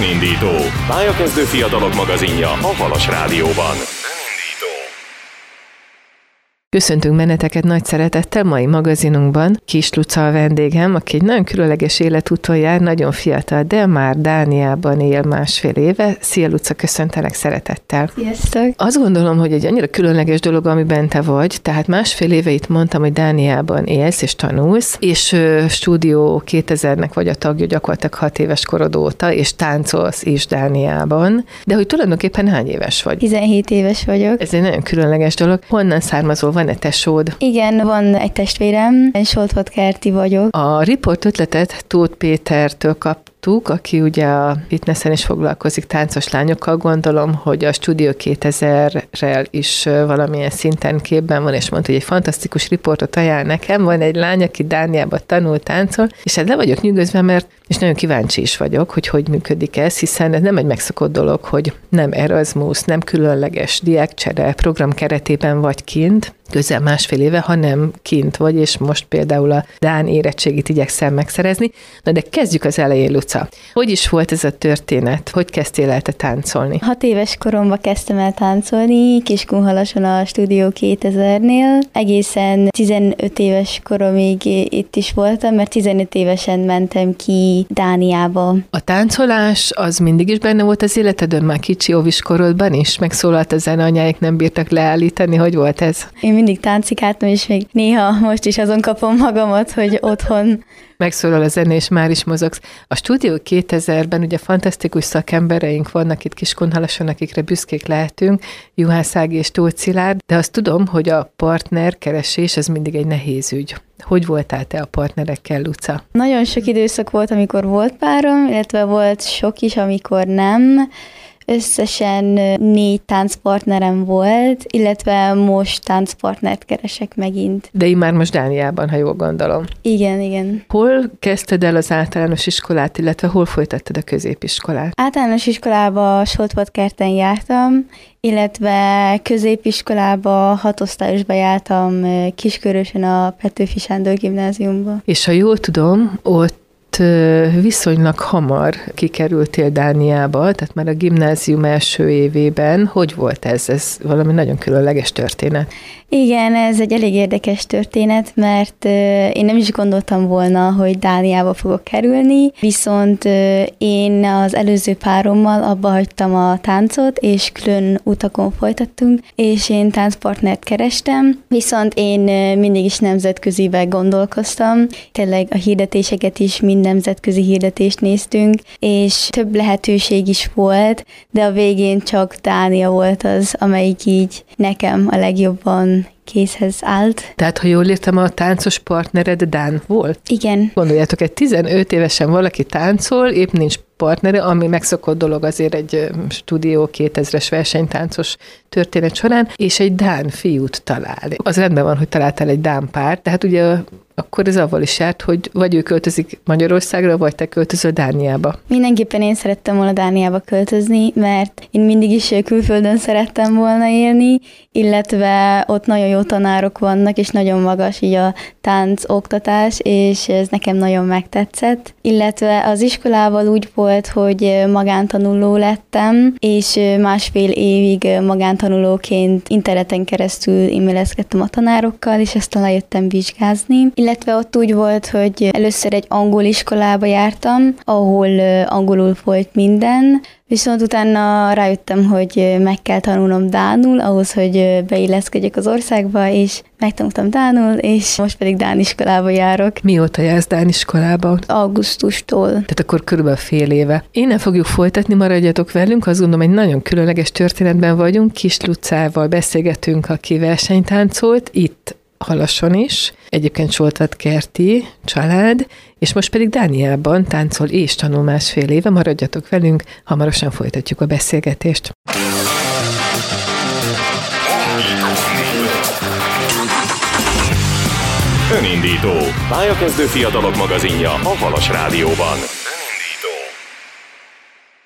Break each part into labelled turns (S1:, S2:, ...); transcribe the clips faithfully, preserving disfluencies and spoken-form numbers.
S1: Önindító. Pályakezdő fiatalok magazinja a Halas Rádióban.
S2: Köszöntünk benneteket nagy szeretettel mai magazinunkban. Kis Luca a vendégem, aki egy nagyon különleges életúton jár, nagyon fiatal, de már Dániában él másfél éve. Szia Luca, köszöntelek szeretettel.
S3: Sziasztok!
S2: Azt gondolom, hogy egy annyira különleges dolog, amiben te vagy, tehát másfél éve itt mondtam, hogy Dániában élsz és tanulsz, és uh, Stúdió kétezernek vagy a tagja gyakorlatilag hat éves korod óta, és táncolsz is Dániában, de hogy tulajdonképpen hány éves vagy?
S3: tizenhét éves vagyok.
S2: Ez egy nagyon különleges dolog. Honnan származol? Van-e tesód?
S3: Igen, van egy testvérem, én Soltvat-Kerti vagyok.
S2: A riport ötletet Tóth Pétertől kaptuk, aki ugye a fitnessen is foglalkozik táncos lányokkal. Gondolom, hogy a Stúdió kétezerrel is valamilyen szinten képben van, és mondta, hogy egy fantasztikus riportot ajánl nekem. Van egy lány, aki Dániában tanul, táncol, és hát le vagyok nyűgözve, mert és nagyon kíváncsi is vagyok, hogy hogy működik ez, hiszen ez nem egy megszokott dolog, hogy nem Erasmus, nem különleges diákcsere program keretében vagy kint, közel másfél éve, hanem kint vagy, és most például a dán érettségit igyekszel megszerezni. Na de kezdjük az elején, Luca. Hogy is volt ez a történet? Hogy kezdtél el te táncolni?
S3: Hat éves koromban kezdtem el táncolni, Kiskunhalason a Stúdió kétezernél. Egészen tizenöt éves koromig itt is voltam, mert tizenöt évesen mentem ki Dániába.
S2: A táncolás az mindig is benne volt az életedön, már kicsi óviskorodban is? Megszólalt a zene, anyáik nem bírtak leállítani, hogy volt ez?
S3: Én mindig táncikáltam, és még néha most is azon kapom magamat, hogy otthon
S2: megszólal a zene, és már is mozogsz. A Stúdió kétezerben ugye fantasztikus szakembereink vannak itt Kiskunhalason, akikre büszkék lehetünk, Juhász Ági és Tóth Szilárd, de azt tudom, hogy a partnerkeresés az mindig egy nehéz ügy. Hogy voltál te a partnerekkel, Luca?
S3: Nagyon sok időszak volt, amikor volt párom, illetve volt sok is, amikor nem. Összesen négy táncpartnerem volt, illetve most táncpartnert keresek megint.
S2: De én már most Dániában, ha jól gondolom.
S3: Igen, igen.
S2: Hol kezdted el az általános iskolát, illetve hol folytattad a középiskolát?
S3: Általános iskolába Soltvat-Kerten jártam, illetve középiskolába, hatosztályosba jártam Kiskörösön a Petőfi Sándor gimnáziumba.
S2: És ha jól tudom, ott viszonylag hamar kikerültél Dániába, tehát már a gimnázium első évében. Hogy volt ez? Ez valami nagyon különleges történet.
S3: Igen, ez egy elég érdekes történet, mert én nem is gondoltam volna, hogy Dániába fogok kerülni, viszont én az előző párommal abba hagytam a táncot, és külön utakon folytattunk, és én táncpartnert kerestem, viszont én mindig is nemzetközibe gondolkoztam. Tényleg a hirdetéseket is mind nemzetközi hirdetést néztünk, és több lehetőség is volt, de a végén csak Dánia volt az, amelyik így nekem a legjobban készhez állt.
S2: Tehát, ha jól értem, a táncos partnered dán volt?
S3: Igen.
S2: Gondoljátok, egy tizenöt évesen valaki táncol, épp nincs partnere, ami megszokott dolog azért egy Stúdió kétezres versenytáncos történet során, és egy dán fiút talál. Az rendben van, hogy találtál egy dán párt, tehát ugye akkor ez avval is járt, hogy vagy ő költözik Magyarországra, vagy te költözöl Dániába.
S3: Mindenképpen én szerettem volna Dániába költözni, mert én mindig is külföldön szerettem volna élni, illetve ott nagyon jó tanárok vannak, és nagyon magas így a tánc oktatás, és ez nekem nagyon megtetszett. Illetve az iskolával úgy volt, hogy magántanuló lettem, és másfél évig magántanulóként interneten keresztül e-mailezkedtem a tanárokkal, és aztán lejöttem vizsgázni. Illetve ott úgy volt, hogy először egy angol iskolába jártam, ahol angolul folyt minden, viszont utána rájöttem, hogy meg kell tanulnom dánul, ahhoz, hogy beilleszkedjek az országba, és megtanultam dánul, és most pedig dán iskolába járok.
S2: Mióta jársz dán iskolába?
S3: Augusztustól.
S2: Tehát akkor körülbelül fél éve. Innen fogjuk folytatni, maradjatok velünk, azt gondolom, egy nagyon különleges történetben vagyunk. Kis Lucával beszélgetünk, aki versenytáncolt, itt Halason is, egyébként Soltvat-Kerti család, és most pedig Dániában táncol és tanul másfél éve. Maradjatok velünk, hamarosan folytatjuk a beszélgetést.
S1: Önindító. Pályakezdő fiatalok magazinja a Halas Rádióban.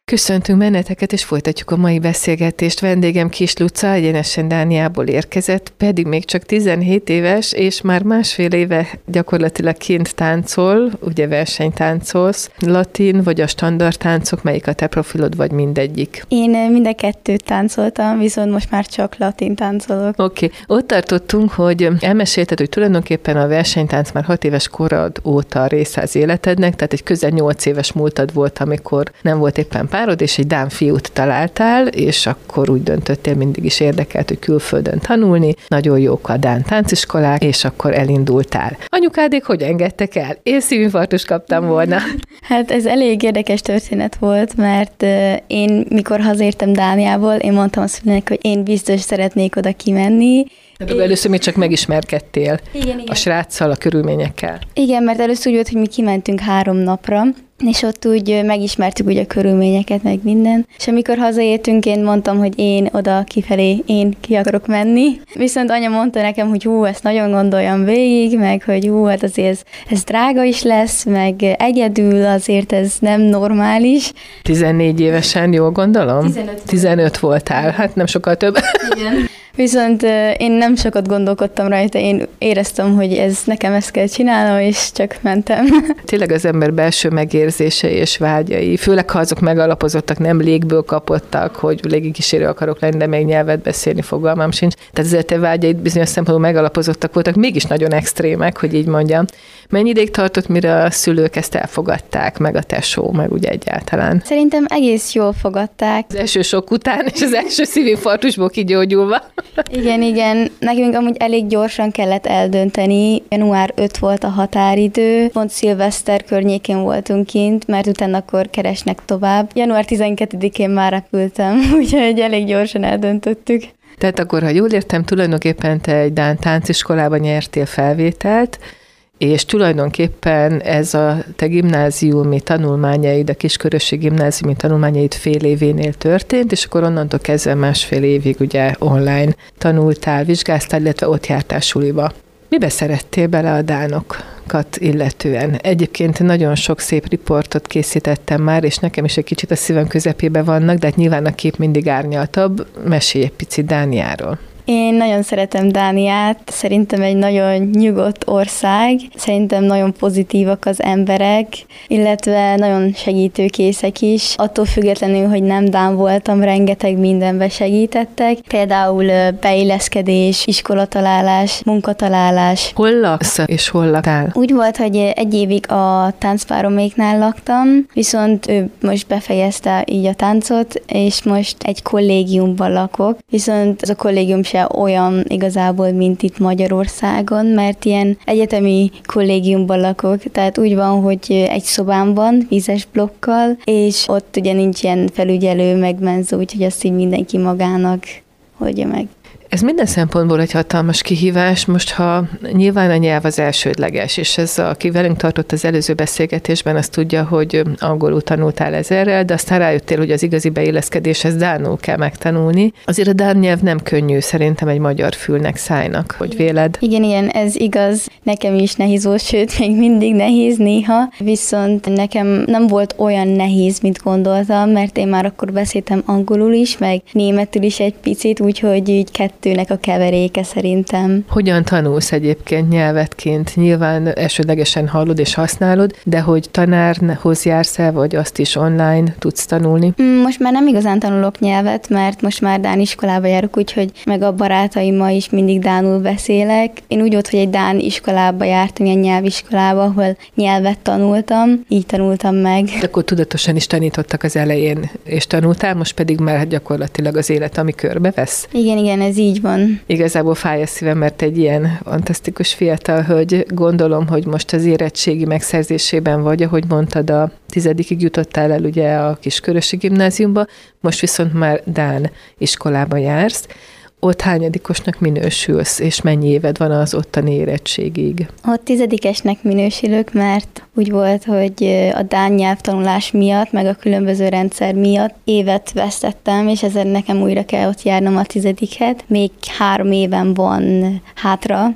S2: Köszöntünk benneteket, és folytatjuk a mai beszélgetést. Vendégem Kiss Luca, egyenesen Dániából érkezett, pedig még csak tizenhét éves, és már másfél éve gyakorlatilag kint táncol, ugye versenytáncolsz, latin vagy a standard táncok, melyik a te profilod, vagy mindegyik?
S3: Én mind a kettőt táncoltam, viszont most már csak latin táncolok.
S2: Oké, okay. Ott tartottunk, hogy elmesélted, hogy tulajdonképpen a versenytánc már hat éves korod óta része az életednek, tehát egy közel nyolc éves múltad volt, amikor nem volt éppen párod, és egy dán fiút találtál, és akkor úgy döntöttél, mindig is érdekelt, hogy külföldön tanulni, nagyon jók a dán tánciskolák, és akkor elindultál. Anyukádék hogy engedtek el? Én szívinfarktust kaptam volna.
S3: Hát ez elég érdekes történet volt, mert én mikor hazértem Dániából, én mondtam a szülőnek, hogy én biztos szeretnék oda kimenni.
S2: De én... először még csak megismerkedtél
S3: igen, igen.
S2: a sráccal, a körülményekkel.
S3: Igen, mert először úgy volt, hogy mi kimentünk három napra, és ott úgy megismertük ugye a körülményeket, meg minden. És amikor hazaértünk, én mondtam, hogy én oda kifelé, én ki akarok menni. Viszont anya mondta nekem, hogy hú, ezt nagyon gondoljam végig, meg hogy hú, hát azért ez, ez drága is lesz, meg egyedül azért ez nem normális.
S2: tizennégy évesen, jól gondolom?
S3: tizenöt.
S2: tizenöt voltál, hát nem sokkal több.
S3: Igen. Viszont én nem sokat gondolkodtam rajta, én éreztem, hogy ez nekem ezt kell csinálnom, és csak mentem.
S2: Tényleg az ember belső megérzései és vágyai, főleg ha azok megalapozottak, nem légből kapottak, hogy légikísérő akarok lenni, de még nyelvet beszélni, fogalmam sincs. Tehát ezért te vágyaid bizonyos szempontból megalapozottak voltak, mégis nagyon extrémek, hogy így mondjam. Mennyi ideig tartott, mire a szülők ezt elfogadták, meg a tesó, meg ugye egyáltalán?
S3: Szerintem egész jól fogadták.
S2: Az első sok után, és az első szívinfarktusból kigyógyulva.
S3: Igen, igen. Nekünk amúgy elég gyorsan kellett eldönteni. január ötödike volt a határidő, pont szilveszter környékén voltunk kint, mert utána akkor keresnek tovább. január tizenkettedikén már repültem, úgyhogy elég gyorsan eldöntöttük.
S2: Tehát akkor, ha jól értem, tulajdonképpen te egy dán tánciskolában nyertél felvételt, és tulajdonképpen ez a te gimnáziumi tanulmányaid, a Kiskörösi gimnáziumi tanulmányaid fél événél történt, és akkor onnantól kezdve másfél évig ugye online tanultál, vizsgáztál, illetve ott jártál suliba. Mibe szerettél bele a dánokat illetően? Egyébként nagyon sok szép riportot készítettem már, és nekem is egy kicsit a szívem közepébe vannak, de hát nyilván a kép mindig árnyaltabb. Mesélj egy picit Dániáról.
S3: Én nagyon szeretem Dániát, szerintem egy nagyon nyugodt ország, szerintem nagyon pozitívak az emberek, illetve nagyon segítőkészek is. Attól függetlenül, hogy nem dán voltam, rengeteg mindenbe segítettek. Például beilleszkedés, iskolatalálás, munkatalálás.
S2: Hol laksz és hol laktál?
S3: Úgy volt, hogy egy évig a táncpároméknál laktam, viszont ő most befejezte így a táncot, és most egy kollégiumban lakok, viszont az a kollégium sem olyan igazából, mint itt Magyarországon, mert ilyen egyetemi kollégiumban lakok, tehát úgy van, hogy egy szobám van, vízes blokkal, és ott ugye nincs ilyen felügyelő, meg menzó, úgyhogy azt így mindenki magának oldja meg.
S2: Ez minden szempontból egy hatalmas kihívás, most ha nyilván a nyelv az elsődleges, és ez, aki velünk tartott az előző beszélgetésben, azt tudja, hogy angolul tanultál ezerrel, de aztán rájöttél, hogy az igazi beilleszkedéshez dánul kell megtanulni. Azért a dán nyelv nem könnyű, szerintem egy magyar fülnek, szájnak, hogy véled.
S3: Igen, igen, ez igaz. Nekem is nehéz volt, sőt, még mindig nehéz néha, viszont nekem nem volt olyan nehéz, mint gondoltam, mert én már akkor beszéltem angolul is, meg németül is egy picit, úgyhogy így kettőnek a keveréke szerintem. Hogyan
S2: tanulsz egyébként nyelvetként? Nyilván elsődlegesen hallod és használod, de hogy tanárhoz jársz el, vagy azt is online tudsz tanulni?
S3: Most már nem igazán tanulok nyelvet, mert most már dán iskolába járok, úgyhogy meg a barátaimmal is mindig dánul beszélek. Én úgy volt, hogy egy dán iskolába jártam, ilyen nyelviskolába, ahol nyelvet tanultam, így tanultam meg.
S2: De akkor tudatosan is tanítottak az elején, és tanultál, most pedig már gyakorlatilag az élet, ami körbevesz?
S3: Igen, igen, ez így van.
S2: Igazából fáj a szívem, mert egy ilyen fantasztikus fiatal hölgy, gondolom, hogy most az érettségi megszerzésében vagy, ahogy mondtad, a tizedikig jutottál el ugye a Kiskörösi gimnáziumba, most viszont már dán iskolába jársz. Ott hányadikosnak minősülsz, és mennyi éved van az ottani érettségig?
S3: Ott tizedikesnek minősülök, mert úgy volt, hogy a dán nyelvtanulás miatt, meg a különböző rendszer miatt évet vesztettem, és ezért nekem újra kell ott járnom a tizediket. Még három éven van hátra,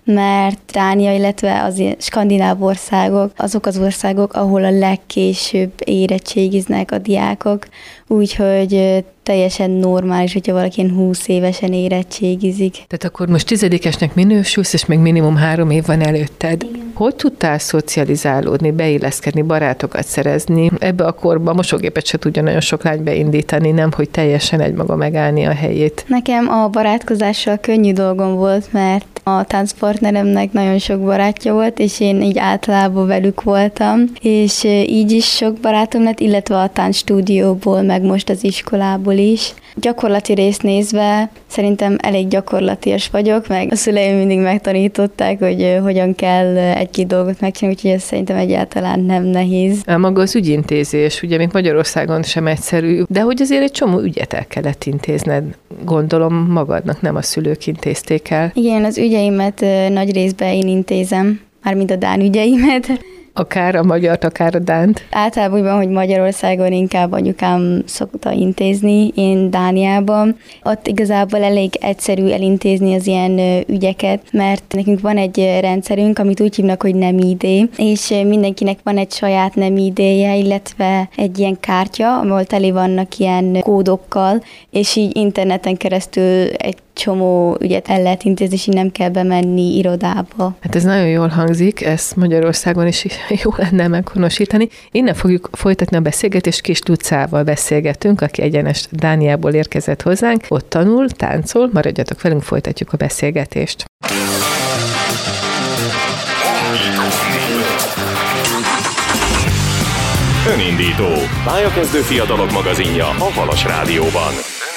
S3: mert Dánia, illetve az skandináv országok, azok az országok, ahol a legkésőbb érettségiznek a diákok, úgyhogy teljesen normális, hogyha valaki ilyen húsz évesen érettségizik.
S2: Tehát akkor most tizedikesnek minősülsz, és még minimum három év van előtted. Igen. Hogy tudtál szocializálódni, beilleszkedni, barátokat szerezni? Ebbe a korban mosógépet se tudja nagyon sok lány beindítani, nem, hogy teljesen egymaga megállni a helyét.
S3: Nekem a barátkozással könnyű dolgom volt, mert a táncpartneremnek nagyon sok barátja volt, és én így általában velük voltam, és így is sok barátom lett, illetve a táncstúdióból, meg most az iskolából is. Gyakorlati részt nézve szerintem elég gyakorlatias vagyok, meg a szüleim mindig megtanították, hogy hogyan kell egy-két dolgot megcsinálni, úgyhogy ez szerintem egyáltalán nem nehéz.
S2: Maga az ügyintézés, ugye még Magyarországon sem egyszerű, de hogy azért egy csomó ügyet el kellett intézned, gondolom magadnak, nem a szülők intézték el.
S3: Igen, az ügyeimet nagy részben én intézem, mármint a dán ügyeimet.
S2: Akár a magyart, akár a dánt?
S3: Általában úgy van, hogy Magyarországon inkább anyukám szokta intézni, én Dániában. Ott igazából elég egyszerű elintézni az ilyen ügyeket, mert nekünk van egy rendszerünk, amit úgy hívnak, hogy nem idé, és mindenkinek van egy saját nem idéje, illetve egy ilyen kártya, ahol teli vannak ilyen kódokkal, és így interneten keresztül egy csomó ügyet el lehet intézni, és így nem kell bemenni irodába.
S2: Hát ez nagyon jól hangzik, ezt Magyarországon is jó lenne meghonosítani. Innen fogjuk folytatni a beszélgetést, Kis Lucával beszélgetünk, aki egyenes Dániából érkezett hozzánk, ott tanul, táncol, maradjatok velünk, folytatjuk a beszélgetést.
S1: Önindító, pályakezdő fiatalok magazinja a Halas Rádióban.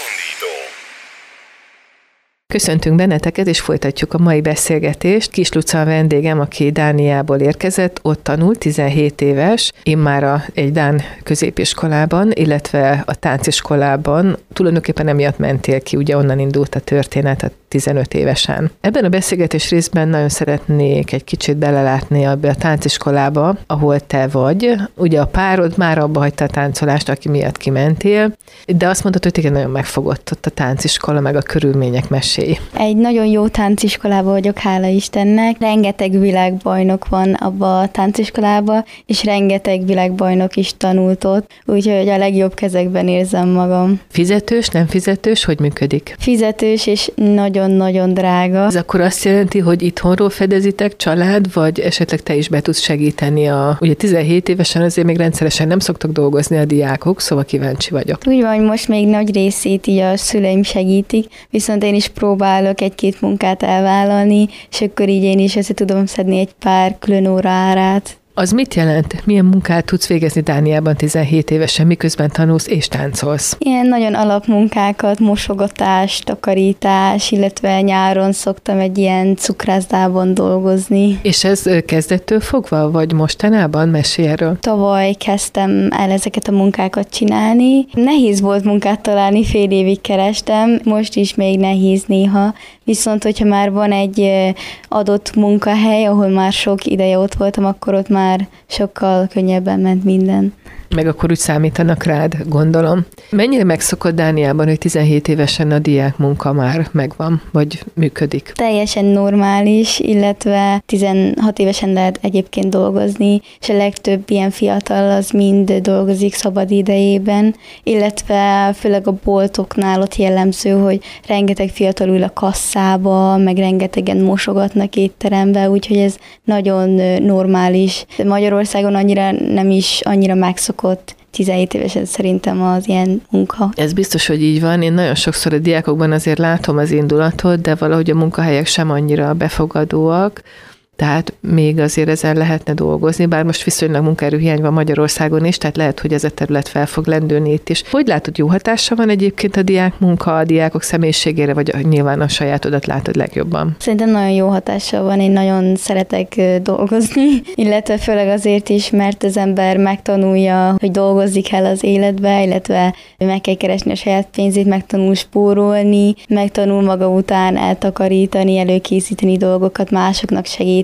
S2: Köszöntünk benneteket, és folytatjuk a mai beszélgetést. Kis Luca a vendégem, aki Dániából érkezett, ott tanult, tizenhét éves, én már a, egy dán középiskolában, illetve a tánciskolában, tulajdonképpen emiatt mentél ki, ugye onnan indult a történet a tizenöt évesen. Ebben a beszélgetés részben nagyon szeretnék egy kicsit belelátni abba a tánciskolába, ahol te vagy. Ugye a párod már abba hagyta a táncolást, aki miatt kimentél, de azt mondtad, hogy téged nagyon megfogott ott a tánciskola, meg a körülmények meséi.
S3: Egy nagyon jó tánciskolában vagyok, hála Istennek. Rengeteg világbajnok van abba a tánciskolába, és rengeteg világbajnok is tanult ott, úgyhogy a legjobb kezekben érzem magam.
S2: Fizetős, nem fizetős, hogy működik?
S3: Fizetős és nagyon-nagyon drága.
S2: Ez akkor azt jelenti, hogy itthonról fedezitek, család, vagy esetleg te is be tudsz segíteni a... Ugye tizenhét évesen azért még rendszeresen nem szoktak dolgozni a diákok, szóval kíváncsi vagyok.
S3: Úgy van, hogy most még nagy részét így a szüleim segítik, viszont én is próbálok egy-két munkát elvállalni, és akkor így én is össze tudom szedni egy pár külön óra árát.
S2: Az mit jelent? Milyen munkát tudsz végezni Dániában tizenhét évesen, miközben tanulsz és táncolsz?
S3: Ilyen nagyon alapmunkákat, mosogatás, takarítás, illetve nyáron szoktam egy ilyen cukrászdában dolgozni.
S2: És ez kezdettől fogva, vagy mostanában? Mesélj erről.
S3: Tavaly kezdtem el ezeket a munkákat csinálni. Nehéz volt munkát találni, fél évig kerestem, most is még nehéz néha, viszont hogyha már van egy adott munkahely, ahol már sok ideje ott voltam, akkor ott már sokkal könnyebben ment minden.
S2: Meg akkor úgy számítanak rád, gondolom. Mennyire megszokott Dániában, hogy tizenhét évesen a diák munka már megvan, vagy működik?
S3: Teljesen normális, illetve tizenhat évesen lehet egyébként dolgozni, és a legtöbb ilyen fiatal az mind dolgozik szabad idejében, illetve főleg a boltoknál ott jellemző, hogy rengeteg fiatal ül a kasszába, meg rengetegen mosogatnak étterembe, úgyhogy ez nagyon normális. Magyarországon annyira nem is annyira megszokott tizenhét évesen szerintem az ilyen munka.
S2: Ez biztos, hogy így van. Én nagyon sokszor a diákokban azért látom az indulatot, de valahogy a munkahelyek sem annyira befogadóak, tehát még azért ezen lehetne dolgozni, bár most viszonylag munkaerőhiány van Magyarországon is, tehát lehet, hogy ez a terület fel fog lendülni itt is. Hogy látod, jó hatása van egyébként a diák munka, a diákok személyiségére, vagy nyilván a sajátodat látod legjobban?
S3: Szerintem nagyon jó hatása van, én nagyon szeretek dolgozni, illetve főleg azért is, mert az ember megtanulja, hogy dolgozik el az életbe, illetve meg kell keresni a saját pénzét, megtanul spórolni, megtanul maga után eltakarítani, előkészíteni dolgokat, másoknak segíteni,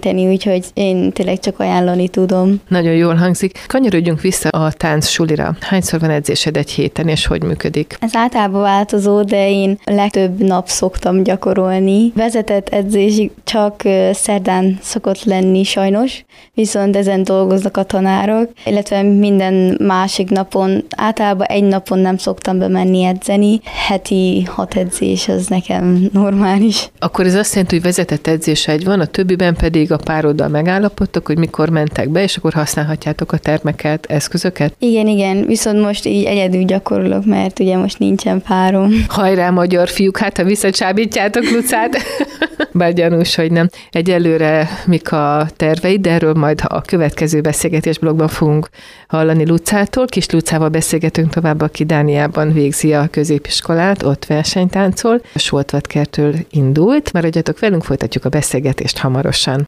S3: segíteni, úgyhogy én tényleg csak ajánlani tudom.
S2: Nagyon jól hangzik. Kanyarodjunk vissza a tánc sulira. Hányszor van edzésed egy héten, és hogy működik?
S3: Ez általában változó, de én legtöbb nap szoktam gyakorolni. Vezetett edzés csak szerdán szokott lenni sajnos, viszont ezen dolgoznak a tanárok, illetve minden másik napon, általában egy napon nem szoktam bemenni edzeni. Heti hat edzés az nekem normális.
S2: Akkor ez azt jelenti, hogy vezetett edzés egy van, a többiben pedig a pároddal megállapodtok, hogy mikor mentek be, és akkor használhatjátok a termeket, eszközöket?
S3: Igen, igen, viszont most így egyedül gyakorolok, mert ugye most nincsen párom.
S2: Hajrá, magyar fiúk, hát ha visszacsábítjátok Lucát. Bár gyanús, hogy nem. Egyelőre mik a terveid, de erről majd a következő beszélgetés blogban fogunk hallani Lucától. Kis Lucával beszélgetünk tovább, aki Dániában végzi a középiskolát, ott versenytáncol. A Soltvatkertől indult. Maradjatok velünk, folytatjuk a beszélgetést hamarosan.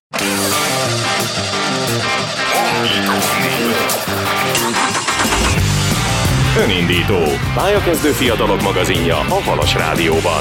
S1: Önindító. Pályakezdő fiatalok magazinja a Halas Rádióban.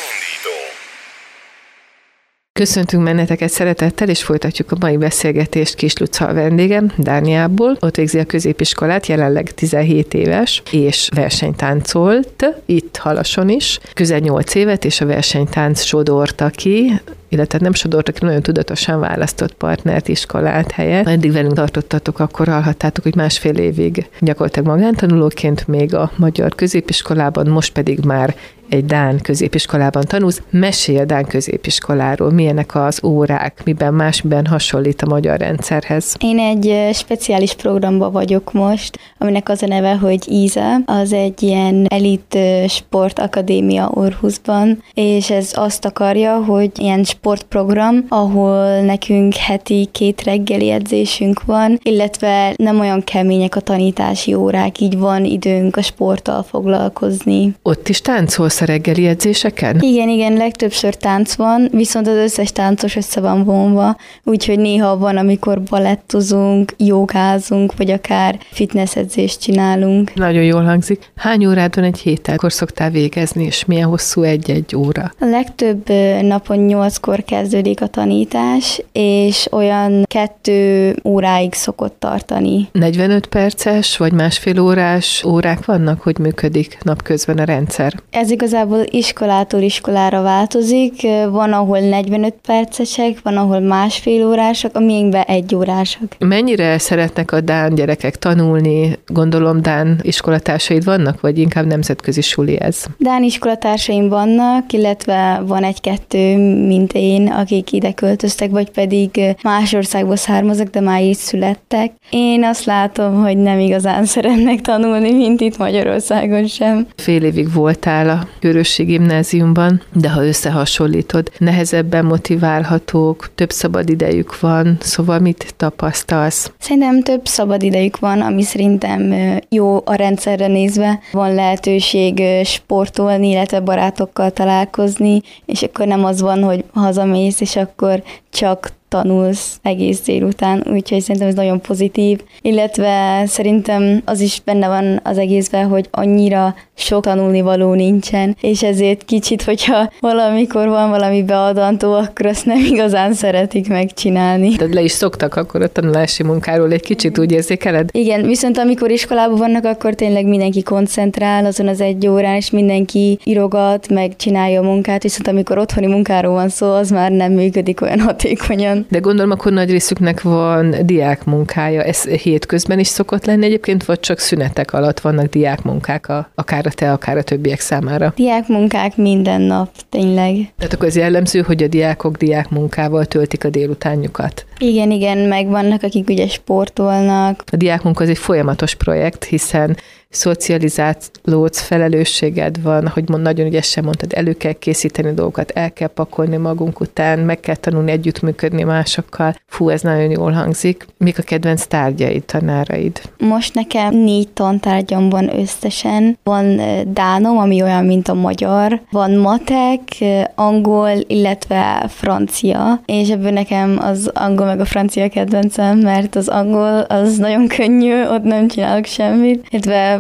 S2: Köszöntünk benneteket szeretettel, és folytatjuk a mai beszélgetést Kis Luca a vendégem, Dániából. Ott végzi a középiskolát, jelenleg tizenhét éves, és versenytáncolt, itt Halason is. Közel nyolc évet, és a versenytánc sodorta ki, illetve nem sodorta ki, nagyon tudatosan választott partnert, iskolát, helyet. Eddig velünk tartottatok, akkor hallhattátok, hogy másfél évig gyakorlatilag magántanulóként még a magyar középiskolában, most pedig már egy dán középiskolában tanulsz. Mesélj a dán középiskoláról, milyenek az órák, miben más, miben hasonlít a magyar rendszerhez.
S3: Én egy speciális programban vagyok most, aminek az a neve, hogy íze. Az egy ilyen elit sportakadémia Aarhusban, és ez azt akarja, hogy ilyen sportprogram, ahol nekünk heti két reggeli edzésünk van, illetve nem olyan kemények a tanítási órák, így van időnk a sporttal foglalkozni.
S2: Ott is táncolsz a reggeli edzéseken?
S3: Igen, igen, legtöbbször tánc van, viszont az összes táncos össze van vonva, úgyhogy néha van, amikor balettozunk, jogázunk, vagy akár fitness edzést csinálunk.
S2: Nagyon jól hangzik. Hány órád van egy héten? Akkor szoktál végezni, és milyen hosszú egy-egy óra?
S3: A legtöbb napon nyolckor kezdődik a tanítás, és olyan kettő óráig szokott tartani.
S2: negyvenöt perces, vagy másfél órás órák vannak, hogy működik napközben a rendszer?
S3: Ez igazából iskolától iskolára változik. Van, ahol negyvenöt percesek, van, ahol másfél órások, a miénkben egy órások.
S2: Mennyire szeretnek a dán gyerekek tanulni? Gondolom, dán iskolatársaid vannak, vagy inkább nemzetközi suli ez?
S3: Dán iskolatársaim vannak, illetve van egy-kettő, mint én, akik ide költöztek, vagy pedig más országból származnak, de már így születtek. Én azt látom, hogy nem igazán szeretnek tanulni, mint itt Magyarországon sem.
S2: Fél évig voltál a Körösi Gimnáziumban, de ha összehasonlítod, nehezebben motiválhatók, több szabad idejük van, szóval mit tapasztalsz?
S3: Szerintem több szabad idejük van, ami szerintem jó a rendszerre nézve. Van lehetőség sportolni, illetve barátokkal találkozni, és akkor nem az van, hogy hazamész, és akkor csak tanulsz egész délután, úgyhogy szerintem ez nagyon pozitív. Illetve szerintem az is benne van az egészben, hogy annyira sok tanulnivaló nincsen, és ezért kicsit, hogyha valamikor van valami beadandó, akkor azt nem igazán szeretik megcsinálni.
S2: Tehát le is szoktak akkor a tanulási munkáról egy kicsit, úgy érzékeled?
S3: Igen, viszont amikor iskolában vannak, akkor tényleg mindenki koncentrál azon az egy órán, és mindenki írogat, meg csinálja a munkát, viszont amikor otthoni munkáról van szó, az már nem működik olyan hatékonyan.
S2: De gondolom, akkor nagy részüknek van diákmunkája. Ez hétközben is szokott lenni egyébként, vagy csak szünetek alatt vannak diákmunkák, a, akár a te, akár a többiek számára?
S3: Diákmunkák minden nap, tényleg.
S2: Tehát akkor ez jellemző, hogy a diákok diákmunkával töltik a délutánjukat? Igen,
S3: igen, meg vannak, akik ugye sportolnak.
S2: A diákmunka az egy folyamatos projekt, hiszen szocializálódsz, felelősséged van, hogy nagyon ügyesen mondtad, elő kell készíteni dolgokat, el kell pakolni magunk után, meg kell tanulni együttműködni másokkal. Fú, ez nagyon jól hangzik. Mik a kedvenc tárgyaid, tanáraid?
S3: Most nekem négy tantárgyam van összesen. Van dánom, ami olyan, mint a magyar. Van matek, angol, illetve francia. És ebből nekem az angol meg a francia kedvencem, mert az angol az nagyon könnyű, ott nem csinálok semmit. Illetve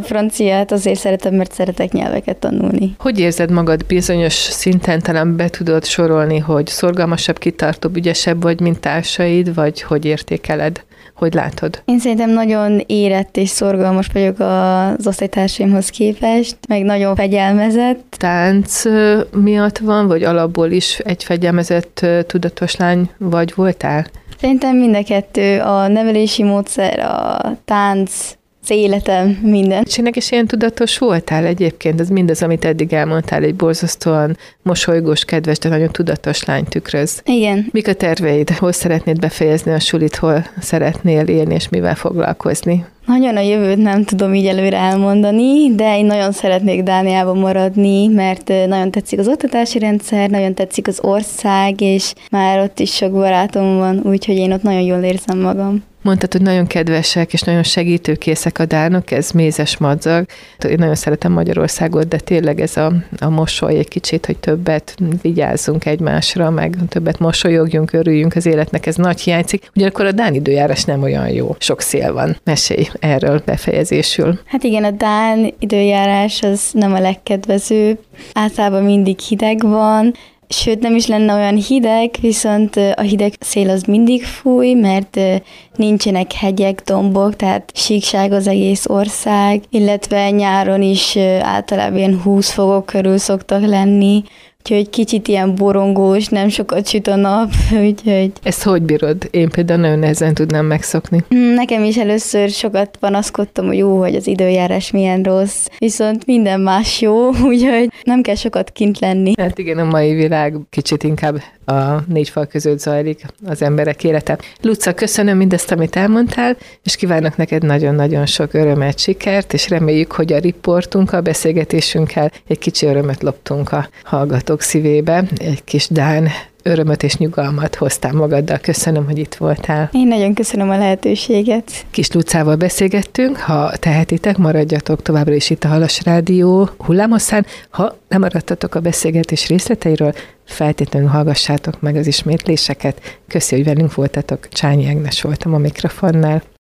S3: franciát azért szeretem, mert szeretek nyelveket tanulni.
S2: Hogy érzed magad bizonyos szinten, talán be tudod sorolni, hogy szorgalmasabb, kitartóbb, ügyesebb vagy, mint társaid, vagy hogy értékeled? Hogy látod?
S3: Én szerintem nagyon érett és szorgalmas vagyok az osztálytársaimhoz képest, meg nagyon fegyelmezett.
S2: Tánc miatt van, vagy alapból is egy fegyelmezett, tudatos lány vagy voltál?
S3: Szerintem mind a kettő, a nevelési módszer, a tánc, az életem, minden.
S2: Csinek is ilyen tudatos voltál egyébként? Ez mindaz, amit eddig elmondtál, egy borzasztóan mosolygós, kedves, de nagyon tudatos lány tükröz.
S3: Igen.
S2: Mik a terveid? Hol szeretnéd befejezni a sulit, hol szeretnél élni, és mivel foglalkozni?
S3: Nagyon a jövőt nem tudom így előre elmondani, de én nagyon szeretnék Dániában maradni, mert nagyon tetszik az oktatási rendszer, nagyon tetszik az ország, és már ott is sok barátom van, úgyhogy én ott nagyon jól érzem magam.
S2: Mondtad, hogy nagyon kedvesek és nagyon segítőkészek a dánok, ez mézes madzag. Én nagyon szeretem Magyarországot, de tényleg ez a, a mosoly egy kicsit, hogy többet vigyázzunk egymásra, meg többet mosolyogjunk, örüljünk az életnek, ez nagy hiányzik. Ugyanakkor a dán időjárás nem olyan jó. Sok szél van. Mesélj erről befejezésül.
S3: Hát igen, a dán időjárás az nem a legkedvezőbb. Általában mindig hideg van, sőt nem is lenne olyan hideg, viszont a hideg szél az mindig fúj, mert nincsenek hegyek, dombok, tehát síkság az egész ország, illetve nyáron is általában ilyen húsz fokok körül szoktak lenni, úgyhogy kicsit ilyen borongós, nem sokat süt a nap, úgyhogy...
S2: Ezt hogy bírod? Én például nagyon nehezen tudnám megszokni.
S3: Nekem is először sokat panaszkodtam, hogy jó, hogy az időjárás milyen rossz, viszont minden más jó, úgyhogy nem kell sokat kint lenni.
S2: Hát igen, a mai világ kicsit inkább a négy fal között zajlik az emberek élete. Luca, köszönöm mindezt, amit elmondtál, és kívánok neked nagyon-nagyon sok örömet, sikert, és reméljük, hogy a riportunkkal, a beszélgetésünkkel egy kicsi örömet loptunk a hallgatók szívébe, egy kis dán örömöt és nyugalmat hoztál magaddal. Köszönöm, hogy itt voltál.
S3: Én nagyon köszönöm a lehetőséget.
S2: Kis Lucával beszélgettünk, ha tehetitek, maradjatok továbbra is itt a Halas Rádió hullámhosszán. Ha nem maradtatok a beszélgetés részleteiről, feltétlenül hallgassátok meg az ismétléseket. Köszi, hogy velünk voltatok. Csányi Ágnes voltam a mikrofonnál.